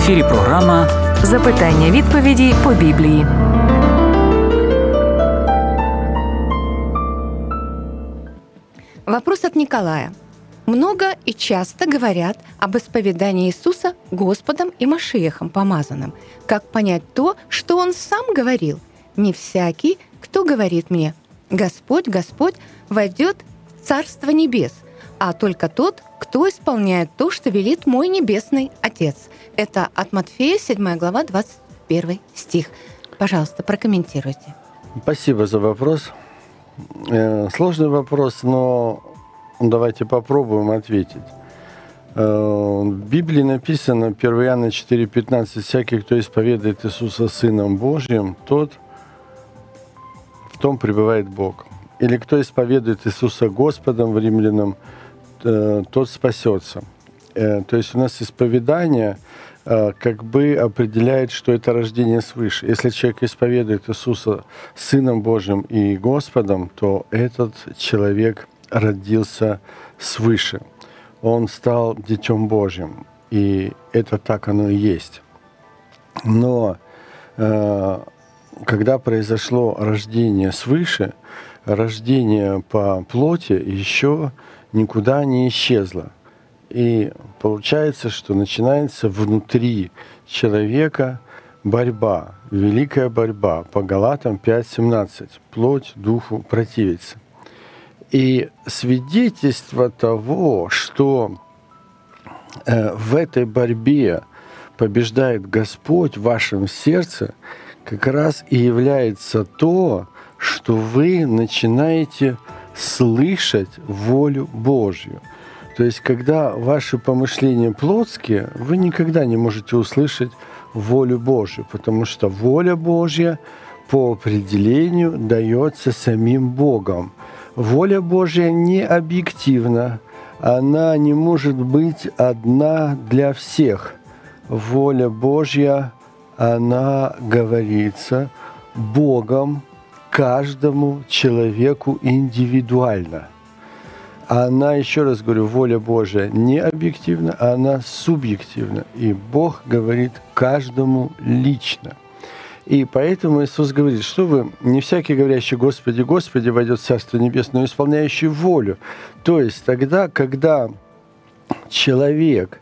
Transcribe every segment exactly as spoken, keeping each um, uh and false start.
ефірі програма «Запитання-відповіді по Біблії». Вопрос от Николая. Много и часто говорят об исповедании Иисуса Господом и Машиахом помазанным. Как понять то, что Он сам говорил? Не всякий, кто говорит мне: «Господь, Господь», войдет в Царство Небес, а только тот, кто исполняет то, что велит мой Небесный Отец. Это от Матфея, седьмая глава, двадцать первый стих. Пожалуйста, прокомментируйте. Спасибо за вопрос. Сложный вопрос, но давайте попробуем ответить. В Библии написано, первое Иоанна четыре пятнадцать, «Всякий, кто исповедует Иисуса Сыном Божьим, тот в том пребывает Бог». Или кто исповедует Иисуса Господом, в Римлянам, тот спасется. То есть у нас исповедание как бы определяет, что это рождение свыше. Если человек исповедует Иисуса Сыном Божьим и Господом, то этот человек родился свыше. Он стал Детем Божьим. И это так оно и есть. Но когда произошло рождение свыше, рождение по плоти еще никуда не исчезло. И получается, что начинается внутри человека борьба, великая борьба, по Галатам пять семнадцать. Плоть духу противится. И свидетельство того, что э, в этой борьбе побеждает Господь в вашем сердце, как раз и является то, что вы начинаете слышать волю Божью. То есть, когда ваши помышления плотские, вы никогда не можете услышать волю Божью, потому что воля Божья по определению дается самим Богом. Воля Божья не объективна, она не может быть одна для всех. Воля Божья, она говорится Богом каждому человеку индивидуально. Она, еще раз говорю, воля Божия не объективна, она субъективна. И Бог говорит каждому лично. И поэтому Иисус говорит, что вы, не всякий, говорящий «Господи, Господи», войдет в Царство Небесное, но исполняющий волю. То есть тогда, когда человек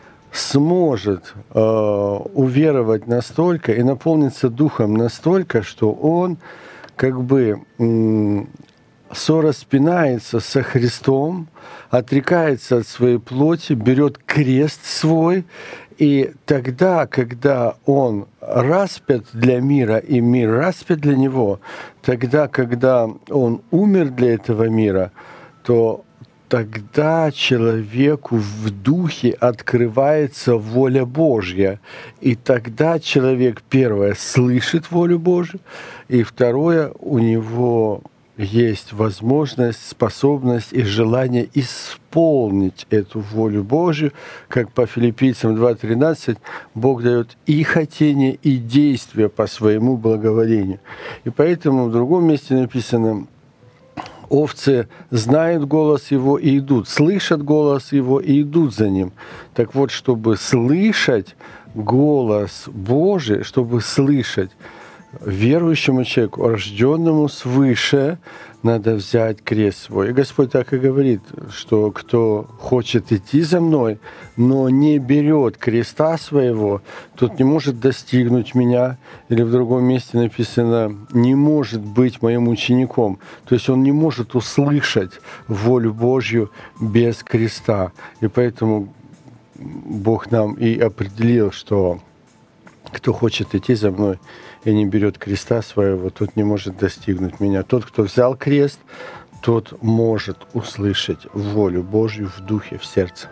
сможет э, уверовать настолько и наполниться Духом настолько, что он как бы м- сораспинается со Христом, отрекается от своей плоти, берет крест свой, и тогда, когда он распят для мира, и мир распят для него, тогда, когда он умер для этого мира, то тогда человеку в духе открывается воля Божья. И тогда человек, первое, слышит волю Божью, и второе, у него есть возможность, способность и желание исполнить эту волю Божью, как по Филиппийцам два тринадцать, Бог дает и хотение, и действие по своему благоволению. И поэтому в другом месте написано: овцы знают голос Его и идут, слышат голос Его и идут за Ним. Так вот, чтобы слышать голос Божий, чтобы слышать верующему человеку, рожденному свыше, надо взять крест свой. И Господь так и говорит, что кто хочет идти за мной, но не берет креста своего, тот не может достигнуть меня. Или в другом месте написано: не может быть моим учеником. То есть он не может услышать волю Божью без креста. И поэтому Бог нам и определил, что кто хочет идти за мной и не берет креста своего, тот не может достигнуть меня. Тот, кто взял крест, тот может услышать волю Божью в духе, в сердце.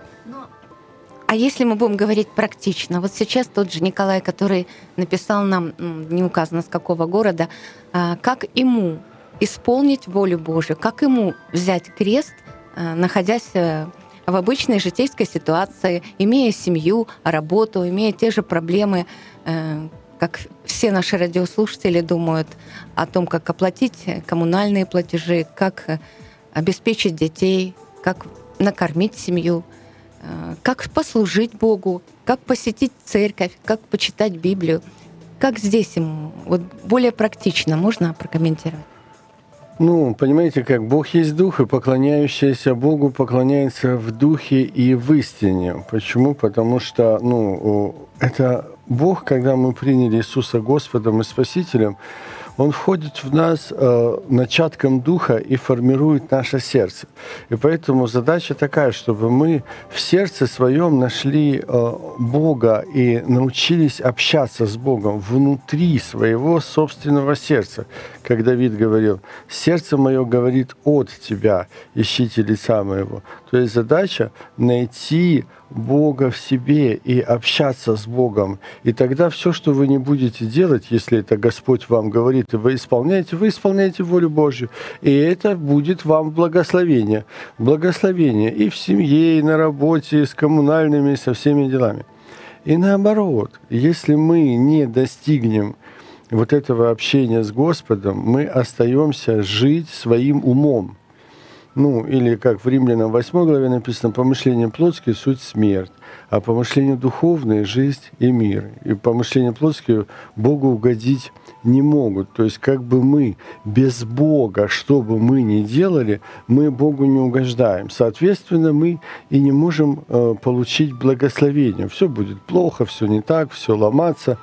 А если мы будем говорить практично, вот сейчас тот же Николай, который написал нам, не указано с какого города, как ему исполнить волю Божью, как ему взять крест, находясь в обычной житейской ситуации, имея семью, работу, имея те же проблемы, как все наши радиослушатели думают о том, как оплатить коммунальные платежи, как обеспечить детей, как накормить семью. как послужить Богу, как посетить церковь, как почитать Библию. Как здесь ему вот более практично можно прокомментировать? Ну, понимаете, как Бог есть Дух, и поклоняющийся Богу поклоняется в Духе и в истине. Почему? Потому что, ну, это Бог, когда мы приняли Иисуса Господом и Спасителем, Он входит в нас э, начатком Духа и формирует наше сердце. И поэтому задача такая, чтобы мы в сердце своем нашли э, Бога и научились общаться с Богом внутри своего собственного сердца. Как Давид говорил, «Сердце мое говорит от Тебя, ищите лица моего». То есть задача найти Бога в себе и общаться с Богом. И тогда все, что вы не будете делать, если это Господь вам говорит, и вы исполняете, вы исполняете волю Божью. И это будет вам благословение. Благословение и в семье, и на работе, и с коммунальными, и со всеми делами. И наоборот, если мы не достигнем вот этого общения с Господом, мы остаемся жить своим умом. Ну, или как в Римлянам восьмой главе написано, помышления плотские – суть смерть, а помышления духовные – жизнь и мир. И помышления плотские Богу угодить не могут. То есть как бы мы без Бога, что бы мы ни делали, мы Богу не угождаем. Соответственно, мы и не можем э, получить благословение. Все будет плохо, все не так, все ломаться,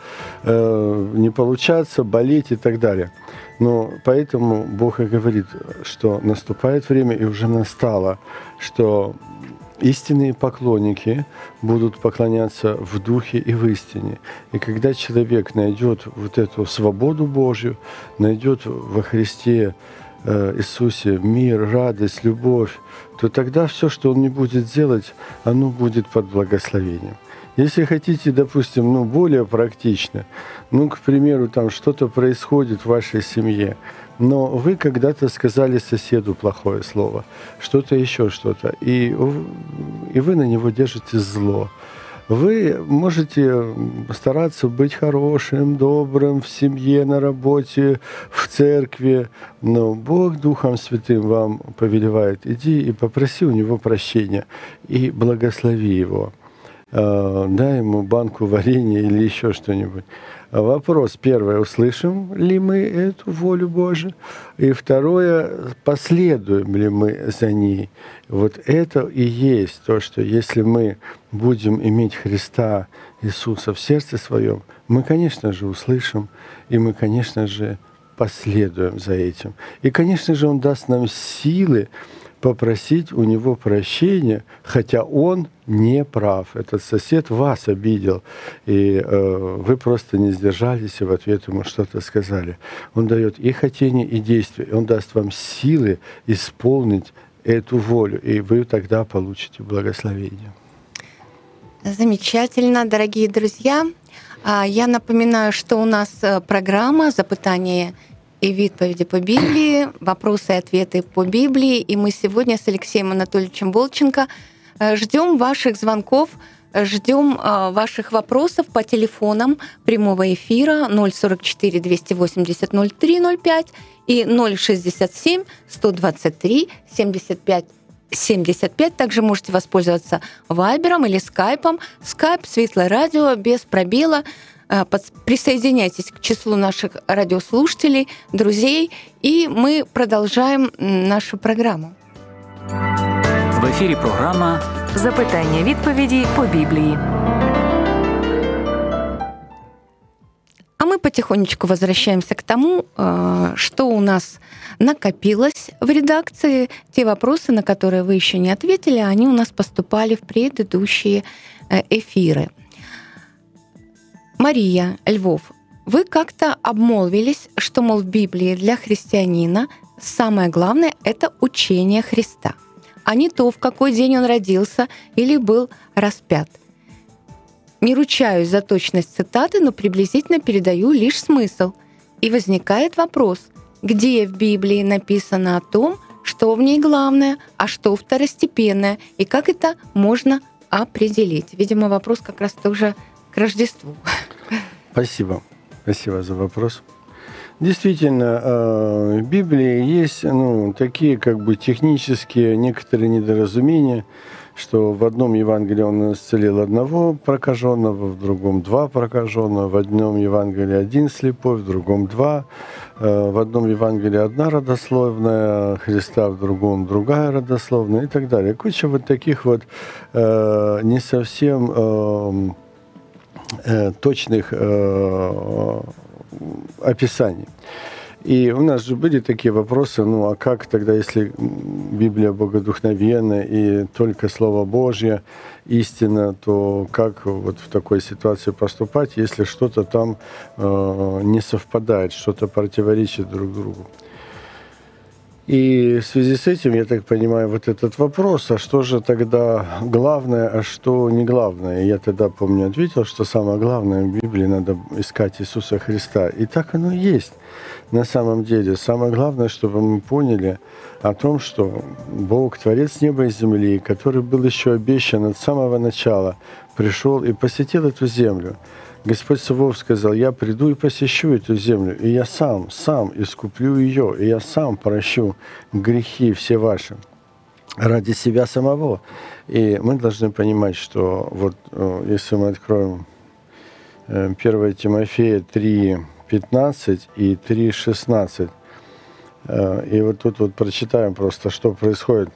э, не получаться, болеть и так далее. Но поэтому Бог и говорит, что наступает время, и уже настало, что истинные поклонники будут поклоняться в духе и в истине. И когда человек найдет вот эту свободу Божью, найдет во Христе э, Иисусе мир, радость, любовь, то тогда все, что он не будет делать, оно будет под благословением. Если хотите, допустим, ну, более практично, ну, к примеру, там что-то происходит в вашей семье, но вы когда-то сказали соседу плохое слово, что-то еще что-то, и, и вы на него держите зло. Вы можете стараться быть хорошим, добрым в семье, на работе, в церкви, но Бог Духом Святым вам повелевает, иди и попроси у Него прощения и благослови его. Дай ему банку варенья или еще что-нибудь. Вопрос первый, услышим ли мы эту волю Божию? И второе, последуем ли мы за ней? Вот это и есть то, что если мы будем иметь Христа Иисуса в сердце своем, мы, конечно же, услышим, и мы, конечно же, последуем за этим. И, конечно же, Он даст нам силы попросить у него прощения, хотя он не прав. Этот сосед вас обидел, и э, вы просто не сдержались и в ответ ему что-то сказали. Он дает и хотение, и действие. Он даст вам силы исполнить эту волю, и вы тогда получите благословение. Замечательно, дорогие друзья. Я напоминаю, что у нас программа «Запытание и відповіді по Библии», вопросы и ответы по Библии. И мы сегодня с Алексеем Анатольевичем Волченко ждем ваших звонков, ждем ваших вопросов по телефонам прямого эфира ноль сорок четыре двести восемьдесят ноль три ноль пять и ноль шестьдесят семь сто двадцать три семьдесят пять семьдесят пять. Также можете воспользоваться вайбером или скайпом. Скайп «Светлое радио» без пробела. Присоединяйтесь к числу наших радиослушателей, друзей, и мы продолжаем нашу программу. В ефірі програма «Запитання-відповіді по Біблії». А мы потихонечку возвращаемся к тому, что у нас накопилось в редакции. Те вопросы, на которые вы еще не ответили, они у нас поступали в предыдущие эфиры. Мария, Львов, вы как-то обмолвились, что, мол, в Библии для христианина самое главное — это учение Христа, а не то, в какой день он родился или был распят. Не ручаюсь за точность цитаты, но приблизительно передаю лишь смысл. И возникает вопрос, где в Библии написано о том, что в ней главное, а что второстепенное, и как это можно определить? Видимо, вопрос как раз тоже к Рождеству. Спасибо. Спасибо за вопрос. Действительно, в Библии есть ну, такие как бы технические некоторые недоразумения. что в одном Евангелии он исцелил одного прокаженного, в другом два прокаженного, в одном Евангелии один слепой, в другом два, в одном Евангелии одна родословная Христа, в другом другая родословная и так далее. Куча вот таких вот э, не совсем э, э, точных э, описаний. И у нас же были такие вопросы, ну а как тогда, если Библия богодухновенна и только Слово Божье истина, то как вот в такой ситуации поступать, если что-то там э, не совпадает, что-то противоречит друг другу? И в связи с этим, я так понимаю, вот этот вопрос, а что же тогда главное, а что не главное? Я тогда, помню, ответил, что самое главное в Библии надо искать Иисуса Христа. И так оно и есть на самом деле. Самое главное, чтобы мы поняли о том, что Бог, Творец неба и земли, который был еще обещан от самого начала, пришел и посетил эту землю. Господь Саввоов сказал: я приду и посещу эту землю, и я сам, сам искуплю ее, и я сам прощу грехи все ваши ради себя самого. И мы должны понимать, что вот если мы откроем первое Тимофея три пятнадцать и три шестнадцать, и вот тут вот прочитаем просто, что происходит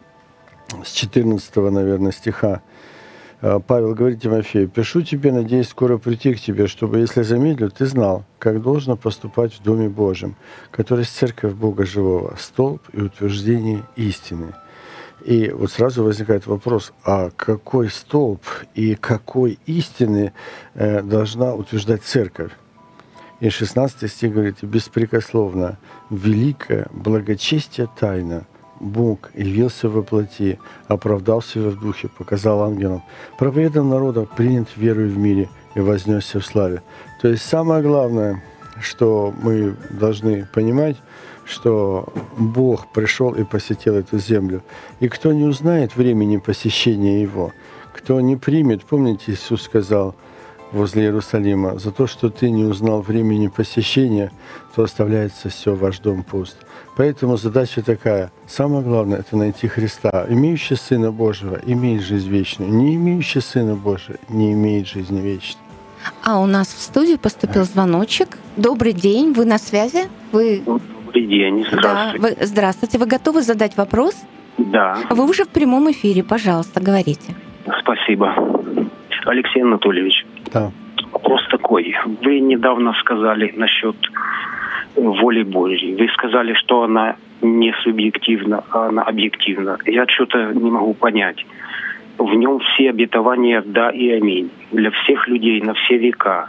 с четырнадцатого, наверное, стиха. Павел говорит Тимофею: «Пишу тебе, надеюсь скоро прийти к тебе, чтобы, если замедлю, ты знал, как должно поступать в Доме Божьем, который есть церковь Бога живого, столб и утверждение истины». И вот сразу возникает вопрос, а какой столб и какой истины э, должна утверждать церковь? И шестнадцатый стих говорит: «Беспрекословно, великая благочестие тайна, Бог явился во плоти, оправдал себя в духе, показал ангелам, проповедовал народам, принят верою в мире и вознесся в славе». То есть самое главное, что мы должны понимать, что Бог пришел и посетил эту землю. И кто не узнает времени посещения Его, кто не примет, помните, Иисус сказал возле Иерусалима: «За то, что ты не узнал времени посещения, то оставляется все, ваш дом пуст». Поэтому задача такая. Самое главное – это найти Христа. Имеющий Сына Божьего имеет жизнь вечную. Не имеющий Сына Божьего не имеет жизни вечной. А у нас в студию поступил звоночек. Добрый день, вы на связи? Вы... Добрый день, здравствуйте. Да, вы... Здравствуйте, вы готовы задать вопрос? Да. Вы уже в прямом эфире, пожалуйста, говорите. Спасибо. Алексей Анатольевич, да. Вопрос такой. Вы недавно сказали насчет воли Божьей. Вы сказали, что она не субъективна, а она объективна. Я что-то не могу понять. В нем все обетования «да» и «аминь». Для всех людей на все века.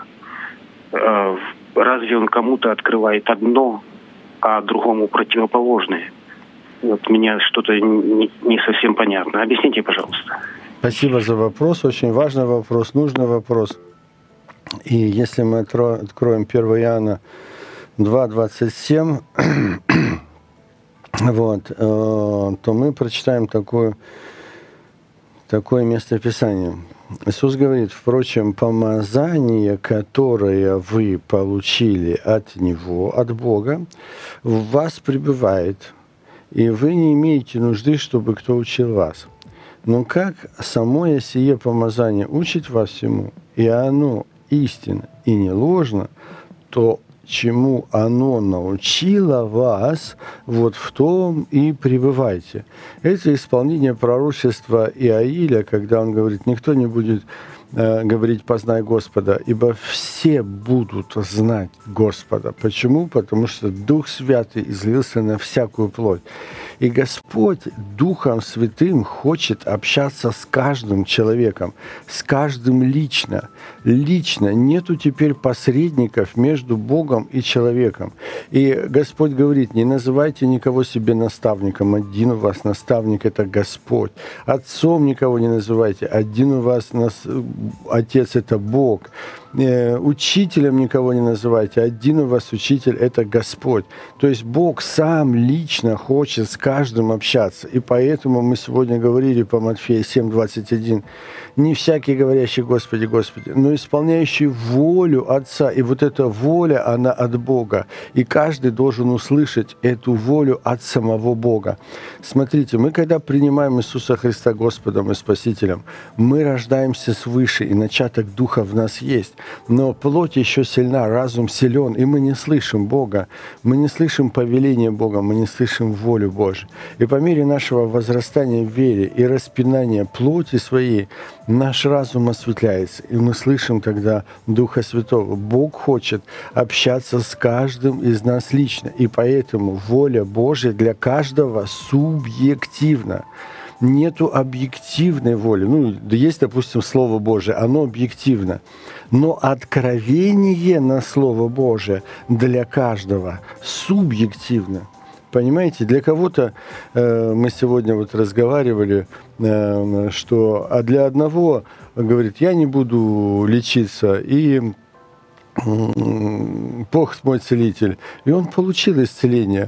Разве он кому-то открывает одно, а другому противоположное? Вот мне что-то не, не совсем понятно. Объясните, пожалуйста. Спасибо за вопрос. Очень важный вопрос, нужный вопрос. И если мы откроем первое Иоанна два двадцать семь, вот, то мы прочитаем такое, такое местописание. Иисус говорит: «Впрочем, помазание, которое вы получили от Него, от Бога, в вас пребывает, и вы не имеете нужды, чтобы кто учил вас. Но как самое сие помазание учит вас всему, и оно истинно и не ложно, то чему оно научило вас, вот в том и пребывайте». Это исполнение пророчества Иаиля, когда он говорит: «Никто не будет э, говорить: познай Господа, ибо все будут знать Господа». Почему? Потому что Дух Святый излился на всякую плоть. И Господь Духом Святым хочет общаться с каждым человеком, с каждым лично. Лично. Нету теперь посредников между Богом и человеком. И Господь говорит: не называйте никого себе наставником. Один у вас наставник – это Господь. Отцом никого не называйте. Один у вас нас... Отец – это Бог. Учителем никого не называйте. Один у вас учитель – это Господь. То есть Бог сам лично хочет с каждым каждым общаться. И поэтому мы сегодня говорили по Матфея семь двадцать один. Не всякий, говорящий «Господи, Господи», но исполняющий волю Отца. И вот эта воля, она от Бога. И каждый должен услышать эту волю от самого Бога. Смотрите, мы когда принимаем Иисуса Христа Господом и Спасителем, мы рождаемся свыше, и начаток Духа в нас есть. Но плоть еще сильна, разум силен, и мы не слышим Бога. Мы не слышим повеления Бога, мы не слышим волю Божию. И по мере нашего возрастания в вере и распинания плоти своей, наш разум осветляется, и мы слышим тогда Духа Святого. Бог хочет общаться с каждым из нас лично, и поэтому воля Божья для каждого субъективна. Нету объективной воли. Ну, есть, допустим, Слово Божие, оно объективно. Но откровение на Слово Божие для каждого субъективно. Понимаете, для кого-то э, мы сегодня вот разговаривали, э, что а для одного говорит, я не буду лечиться, и э, Бог мой целитель. И он получил исцеление.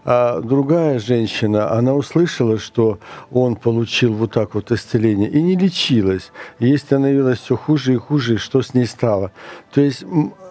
А другая женщина, она услышала, что он получил вот так вот исцеление, и не лечилась. Ей становилось все хуже и хуже, и что с ней стало. То есть,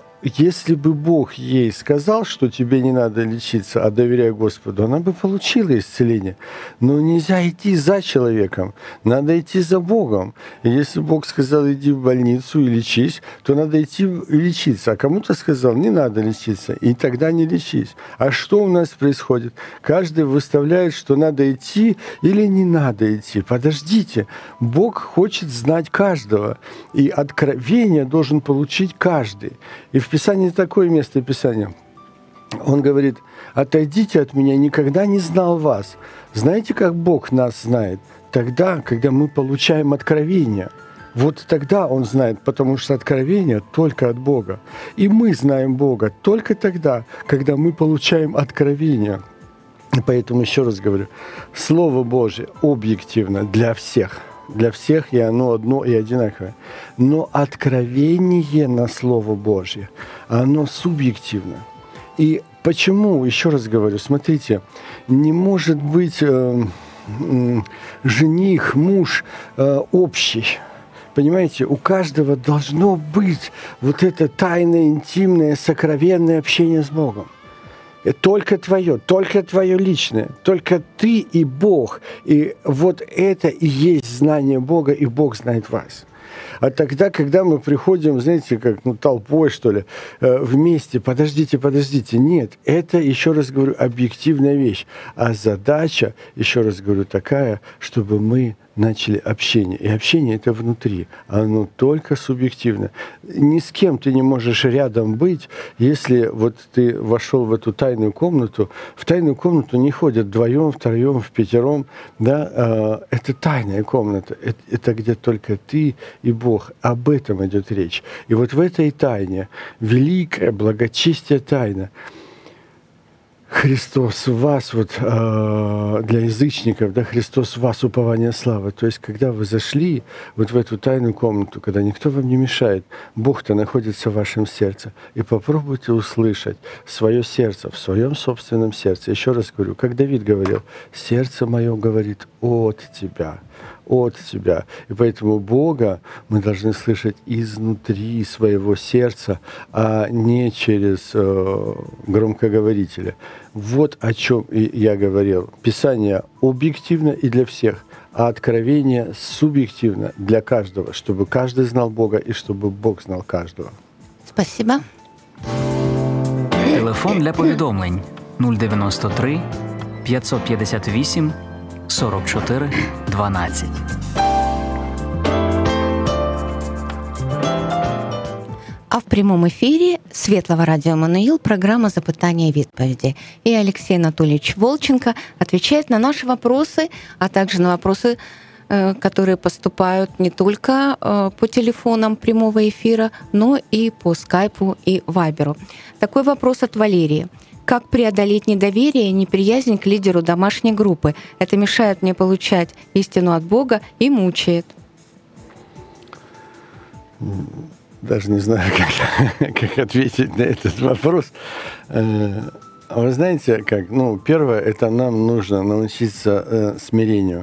если бы Бог ей сказал, что тебе не надо лечиться, а доверяй Господу, она бы получила исцеление. Но нельзя идти за человеком, надо идти за Богом. И если Бог сказал, иди в больницу и лечись, то надо идти и лечиться. А кому-то сказал, не надо лечиться, и тогда не лечись. А что у нас происходит? Каждый выставляет, что надо идти или не надо идти. Подождите, Бог хочет знать каждого, и откровение должен получить каждый. И в Писании такое место Писания. Он говорит, отойдите от меня, никогда не знал вас. Знаете, как Бог нас знает? Тогда, когда мы получаем откровение. Вот тогда Он знает, потому что откровение только от Бога. И мы знаем Бога только тогда, когда мы получаем откровение. И поэтому еще раз говорю, Слово Божие объективно для всех. Для всех, и оно одно и одинаковое. Но откровение на Слово Божье, оно субъективно. И почему, еще раз говорю, смотрите, не может быть э, э, жених, муж э, общий. Понимаете, у каждого должно быть вот это тайное, интимное, сокровенное общение с Богом. Только твое, только твое личное, только ты и Бог. И вот это и есть знание Бога, и Бог знает вас. А тогда, когда мы приходим, знаете, как ну, толпой, что ли, вместе, подождите, подождите. Нет, это, еще раз говорю, объективная вещь. А задача, еще раз говорю, такая, чтобы мы начали общение. И общение это внутри, оно только субъективно. Ни с кем ты не можешь рядом быть, если вот ты вошел в эту тайную комнату. В тайную комнату не ходят вдвоем, втроем, в пятером. Да? Это тайная комната. Это, это где только ты и Бог. Об этом идет речь. И вот в этой тайне, великая благочестие тайна, Христос в вас, вот, э, для язычников, да, Христос в вас, упование славы. То есть, когда вы зашли вот в эту тайную комнату, когда никто вам не мешает, Бог-то находится в вашем сердце. И попробуйте услышать свое сердце, в своем собственном сердце. Еще раз говорю, как Давид говорил, сердце мое говорит от тебя. От Тебя. И поэтому Бога мы должны слышать изнутри своего сердца, а не через э, громкоговорителя. Вот о чем и я говорил. Писание объективно и для всех, а откровение субъективно для каждого, чтобы каждый знал Бога и чтобы Бог знал каждого. Спасибо. Телефон для повідомлень нуль дев'яносто три п'ятсот п'ятдесят вісім сорок чотири дванадцять. А в прямом эфире Светлого радио «Эммануил» программа «Запытания и відповіді». И Алексей Анатольевич Волченко отвечает на наши вопросы, а также на вопросы, которые поступают не только по телефонам прямого эфира, но и по скайпу и вайберу. Такой вопрос от Валерии. Как преодолеть недоверие и неприязнь к лидеру домашней группы? Это мешает мне получать истину от Бога и мучает. Даже не знаю, как, как ответить на этот вопрос. А вы знаете, как, ну, первое, это нам нужно научиться э, смирению.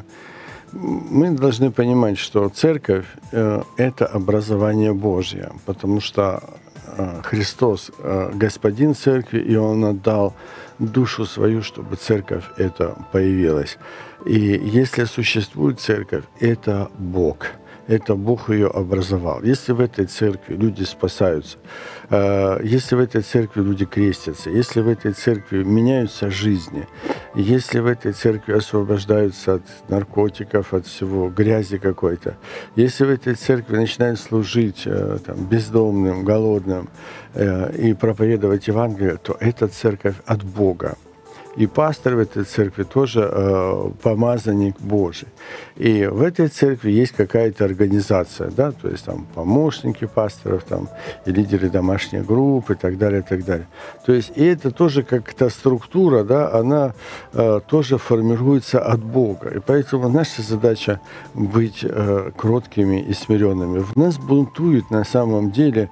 Мы должны понимать, что церковь э, – это образование Божье, потому что э, Христос э, – Господин церкви, и Он отдал душу свою, чтобы церковь эта появилась. И если существует церковь, это Бог. Это Бог ее образовал. Если в этой церкви люди спасаются, если в этой церкви люди крестятся, если в этой церкви меняются жизни, если в этой церкви освобождаются от наркотиков, от всего грязи какой-то, если в этой церкви начинают служить там, бездомным, голодным и проповедовать Евангелие, то это церковь от Бога. И пастор в этой церкви тоже э, помазанник Божий. И в этой церкви есть какая-то организация, да, то есть там помощники пасторов, там, и лидеры домашних групп и так далее, и так далее. То есть и это тоже как-то структура, да, она э, тоже формируется от Бога. И поэтому наша задача быть э, кроткими и смиренными. В нас бунтует на самом деле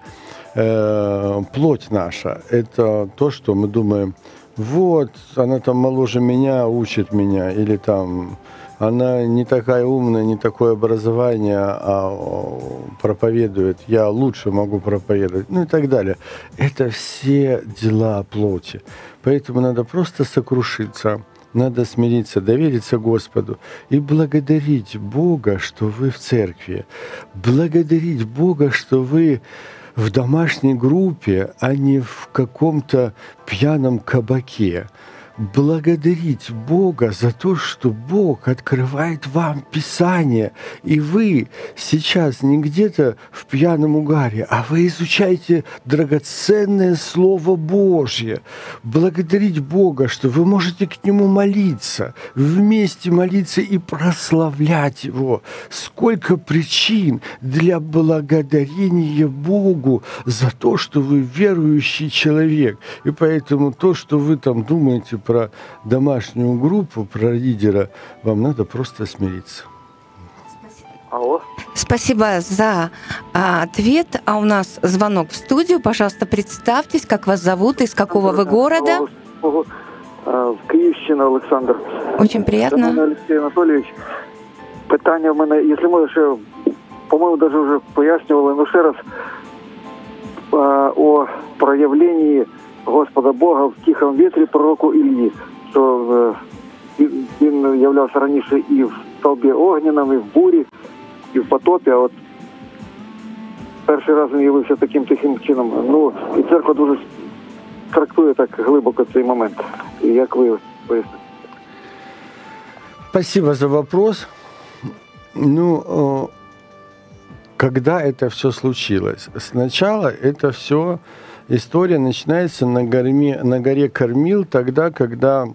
э, плоть наша. Это то, что мы думаем, вот, она там моложе меня, учит меня, или там она не такая умная, не такое образование, а проповедует, я лучше могу проповедовать, ну и так далее. Это все дела плоти. Поэтому надо просто сокрушиться, надо смириться, довериться Господу и благодарить Бога, что вы в церкви, благодарить Бога, что вы в домашней группе, а не в каком-то пьяном кабаке. Благодарить Бога за то, что Бог открывает вам Писание, и вы сейчас не где-то в пьяном угаре, а вы изучаете драгоценное Слово Божье. Благодарить Бога, что вы можете к Нему молиться, вместе молиться и прославлять Его. Сколько причин для благодарения Богу за то, что вы верующий человек. И поэтому то, что вы там думаете про домашнюю группу, про лидера, вам надо просто смириться. Алло. Спасибо за а, ответ. А у нас звонок в студию. Пожалуйста, представьтесь, как вас зовут, из какого вы города. Київщина, Олександр. Очень приятно. Шановний Олексій Анатолійович, питання в мене, якщо можна, ще, по-моєму, навіть вже пояснювали, ну ще раз, о проявленні Господа Бога в тихому вітрі пророку Іллі, що він являвся раніше і в стовбі огняному, і в бурі, і в потопі, а от перший раз він явився таким тихим чином. Ну, і церква дуже трактує так глибоко цей момент. І як ви поясните? Спасибо за вопрос. Ну, когда это все случилось? Сначала это все... История начинается на горе, на горе Кормил, тогда, когда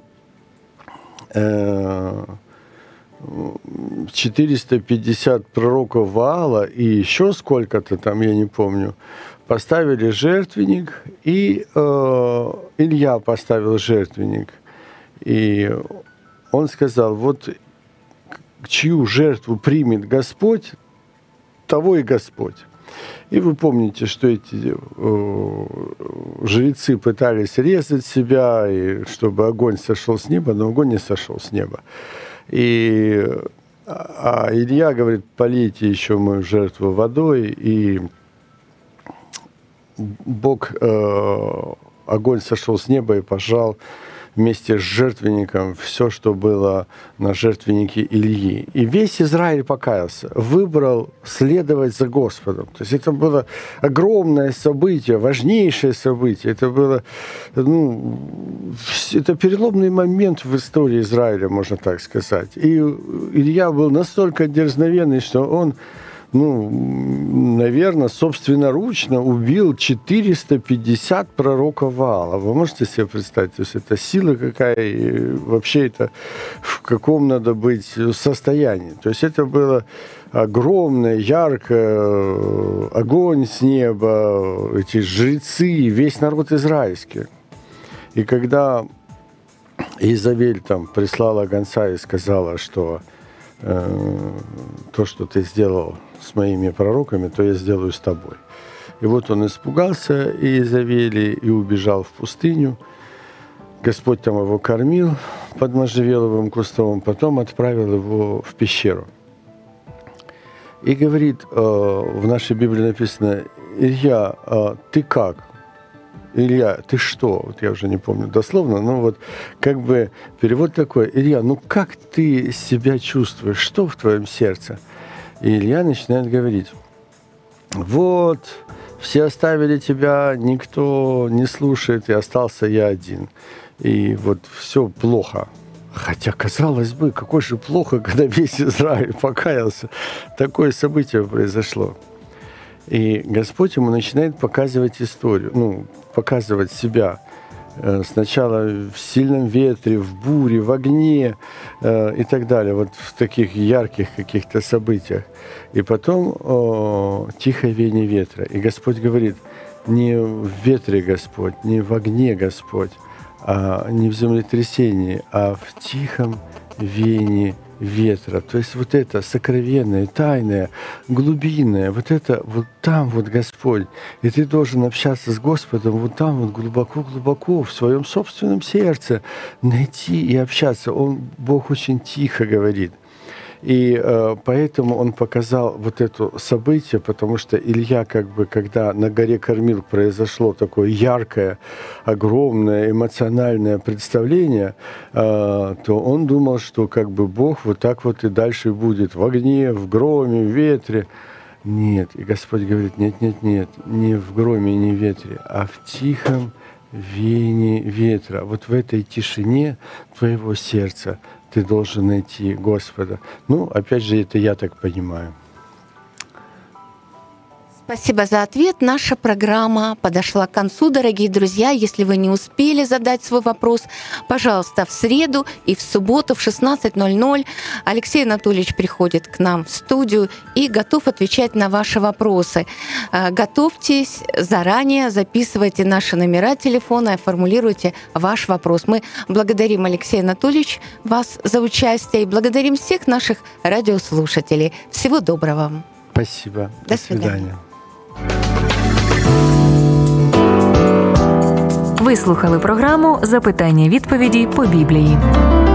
э, четыреста пятьдесят пророков Ваала и еще сколько-то там, я не помню, поставили жертвенник, и э, Илья поставил жертвенник. И он сказал, вот чью жертву примет Господь, того и Господь. И вы помните, что эти э, жрецы пытались резать себя, и чтобы огонь сошел с неба, но огонь не сошел с неба. И, а Илья говорит, полейте еще мою жертву водой, и Бог, э, огонь сошел с неба и пожал вместе с жертвенником все, что было на жертвеннике Ильи. И весь Израиль покаялся, выбрал следовать за Господом. То есть это было огромное событие, важнейшее событие. Это было, ну, это переломный момент в истории Израиля, можно так сказать. И Илья был настолько дерзновенный, что он, ну, наверное, собственноручно убил четыреста пятьдесят пророков Ваала. Вы можете себе представить? То есть это сила какая, и вообще это в каком надо быть состоянии. То есть это было огромное, яркое, огонь с неба, эти жрецы, весь народ израильский. И когда Изавель там прислала гонца и сказала, что э, то, что ты сделал с моими пророками, то я сделаю с тобой. И вот он испугался Иезавели и убежал в пустыню. Господь там его кормил под можжевеловым кустом, потом отправил его в пещеру. И говорит, в нашей Библии написано: Илья, ты как? Илья, ты что? Вот я уже не помню дословно, но вот как бы перевод такой: Илья, ну как ты себя чувствуешь? Что в твоем сердце? И Илья начинает говорить: вот, все оставили тебя, никто не слушает, и остался я один. И вот все плохо. Хотя, казалось бы, какой же плохо, когда весь Израиль покаялся. Такое событие произошло. И Господь ему начинает показывать историю, ну, показывать себя. Сначала в сильном ветре, в буре, в огне э, и так далее, вот в таких ярких каких-то событиях. И потом о, тихое веяние ветра. И Господь говорит: не в ветре Господь, не в огне Господь, а не в землетрясении, а в тихом веянии ветра. То есть вот это сокровенное, тайное, глубинное, вот это вот там вот Господь. И ты должен общаться с Господом вот там вот глубоко-глубоко в своем собственном сердце, найти и общаться. Он, Бог очень тихо говорит. И э, поэтому он показал вот это событие, потому что Илья, как бы, когда на горе Кормил произошло такое яркое, огромное, эмоциональное представление, э, то он думал, что как бы Бог вот так вот и дальше будет в огне, в громе, в ветре. Нет. И Господь говорит: нет, нет, нет, не в громе и не в ветре, а в тихом веянии ветра. Вот в этой тишине твоего сердца ты должен найти Господа. Ну, опять же, это я так понимаю. Спасибо за ответ. Наша программа подошла к концу, дорогие друзья. Если вы не успели задать свой вопрос, пожалуйста, в среду и в субботу в шестнадцать ноль ноль Алексей Анатольевич приходит к нам в студию и готов отвечать на ваши вопросы. Готовьтесь заранее, записывайте наши номера телефона и формулируйте ваш вопрос. Мы благодарим, Алексей Анатольевич, вас за участие и благодарим всех наших радиослушателей. Всего доброго вам. Спасибо. До, До свидания. Ви слухали програму «Запитання-відповіді по Біблії».